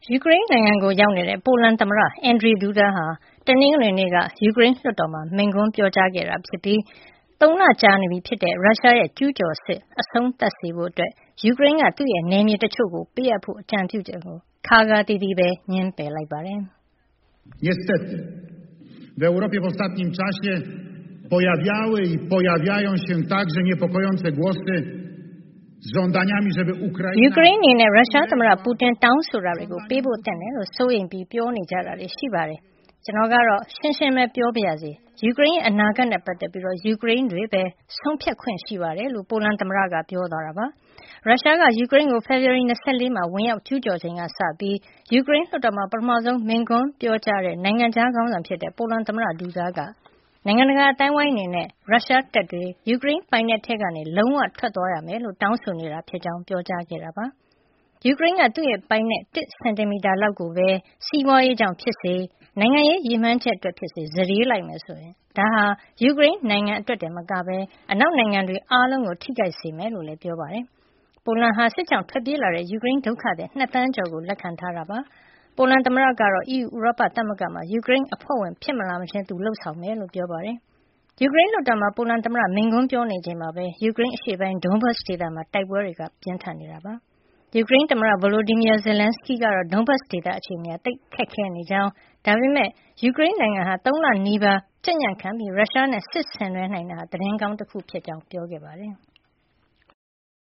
ယူကရိန်းနိုင်ငံကိုရောက်နေတဲ့ပိုလန်သမ္မတ Andrzej Duda ဟာတနင်္ဂနွေနေ့ကယူကရိန်းလွှတ်တော်မှာမိန့်ခွန်းပြောကြားခဲ့တာဖြစ်ပြီး3 လကြာနေပြီဖြစ်တဲ့ရုရှားရဲ့ကျူးကျော်စစ်အဆုံးသတ်စေဖို့ယူကရိန်းကသူ့ရဲ့နယ်မြေတချို့ကိုပေးအပ်ဖို့အကြံပြုချက်ကိုခါးခါးသီးသီးပဲငြင်းပယ်လိုက်ပါတယ်။ Niestety w Europie w ostatnim czasie pojawiały i pojawiają się także niepokojące głosyယူကရိန်းအနေနဲ့ရုရှားသမ္မတပူတင်တောင်းဆိုတာတွေကိုပေးဖို့သင့်တယ်လို့စိုးရိမ်ပြီးပြောနေကြတာတွေရှိပါတယ်။ကျွန်တော်ကတော့ရှင်းရှင်းပဲပြောပါရစေ။ယူကရိန်းရဲ့အနာဂတ်နဲ့ပတ်သက်ပြီးယူကရိန်းတွေပဲဆုံးဖြတ်ခွင့်ရှိပါတယ်လို့ပိုလန်သမ္မတကပြောသွားတာပါ။ရုရှားကယူကရိန်းကိုဖေဖေါ်ဝါရီ24မှာဝင်ရောက်ကျူးကျော်ချိန်ကစပြီးယူကရိန်းလွှတ်တော်မှာပထမဆုံးမိန့်ခွန်းပြောကြားတဲ့နိုင်ငံခြားခေါင်းဆောင်ဖြစ်တဲ့ပိုလန်သမ္မတဒူဒါကနိုင်ငံတကာအတိုင်းဝိုင်းအနေနဲ့ရုရှားတပ်တွေယူကရိန်းပိုင်နက်ထဲကနေလုံးဝထွက်သွားရမယ်လို့တောင်းဆိုနေတာဖြစ်ကြောင်းပြောကြားခဲ့တာပါ။ယူကရိန်းကသူ့ရဲ့ပိုင်နက်1စင်တီမီတာလောက်ကိုပဲစီးပွားရေးကြောင့်ဖြစ်စေနိုင်ငံရေးရည်မှန်းချက်အတွက်ဖြစ်စေစတေးလိုက်မယ်ဆိုရင်ဒါဟာယူကရိန်းနိုင်ငံအတွက်တည်းမကပဲအနောက်နိုင်ငံတွေအားလုံးကိုထိခိုက်စေမယ်လို့လည်းပြောပါတယ်။ပိုလန်ဟာစစ်ကြောင့်ထွက်ပြေးလာတဲ့ယူကရိန်းဒုက္ခသည်2 သန်းကျော်ကိုလက်ခံထားတာပါ။ပိုလန်သမ္မတကတော့ EU ဥရောပသမဂ္ဂမှာယူကရိန်းအဖွဲ့ဝင်ဖြစ်မလာမချင်းသူလုပ်ဆောင်မယ်လို့ပြောပါတယ်။ယူကရိန်းလွှတ်တော်မှာပိုလန်သမ္မတမိန့်ခွန်းပြောနေချိန်မှာပဲယူကရိန်းအရှေ့ပိုင်း Donbas ဒေသမှာတိုက်ပွဲတွေကပြင်းထန်နေတာပါ။ယူကရိန်းသမ္မတ Volodymyr Zelenskyy ကတော့ Donbas ဒေသအခြေအနေသိပ်ခက်ခဲနေကြောင်းဒါပေမဲ့ယူကရိန်းနိုင်ငံဟာ3 လနီးပါးကြံ့ကြံ့ခံပြီးရုရှားနဲ့စစ်ဆင်နွှဲနိုင်တာသတင်းကောင်းတစ်ခုဖြစ်ကြောင်းပြောခဲ့ပါတယ်။